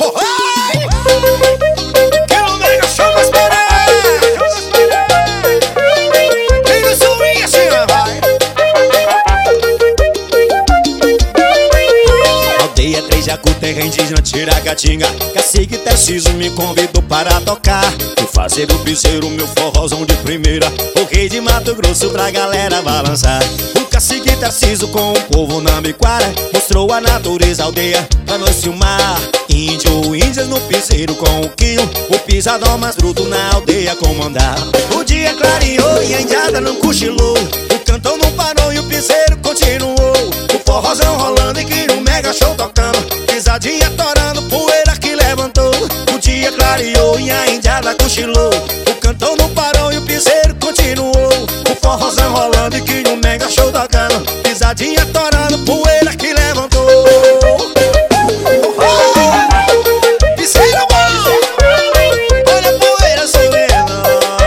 Ai! Que o mega show das paredes. Tem no swing assim, vai. Aldeia 3 Jacu, terra indígena, Tiracatinga. Cacique Tarciso me convidou para tocar. Vou fazer o piseiro, meu forrozão de primeira. O rei de Mato Grosso pra galera balançar. O cacique Tarciso com o povo na Miquara mostrou a natureza, aldeia pra nós filmar. Índio, índias no piseiro com o quinho, o pisador mais bruto na aldeia comandar. O dia clareou e a indiada não cochilou. O cantão não parou e o piseiro continuou. O forrozão rolando e que no mega show tocando. Pisadinha torando, poeira que levantou. O dia clareou e a indiada cochilou. O cantão não parou e o piseiro continuou. O forrozão rolando e que no mega show tocando. Pisadinha torando, poeira que levantou. Piseiro bom, olha a poeira subindo.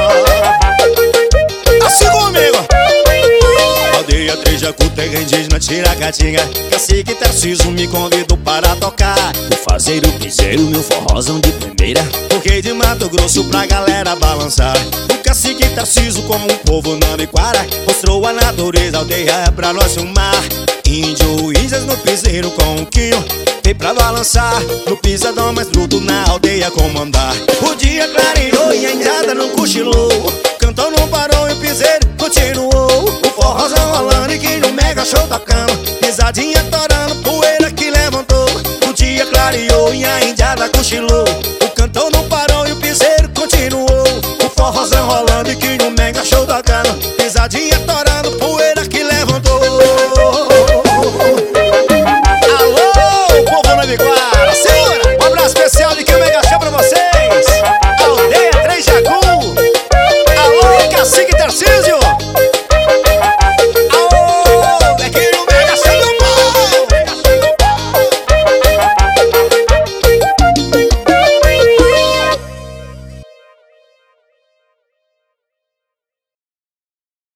Assim comigo. Aldeia 3 Jacu, terra indígena, Tiracatinga. Cacique Tarciso me convidou para tocar. Vou fazer o piseiro, meu forrozão de primeira. O rei de Mato Grosso pra galera balançar. O cacique Tarciso com o povo na Miquara mostrou a natureza, aldeia pra nós filmar. Índio, índias no piseiro com o quinho, veio pra balançar. No pisadão mais bruto na aldeia comandar. O dia clareou e a indiada não cochilou. Cantou não parou e o piseiro continuou. O forrozão rolando e que no mega show tocando. Pisadinha torando, poeira que levantou.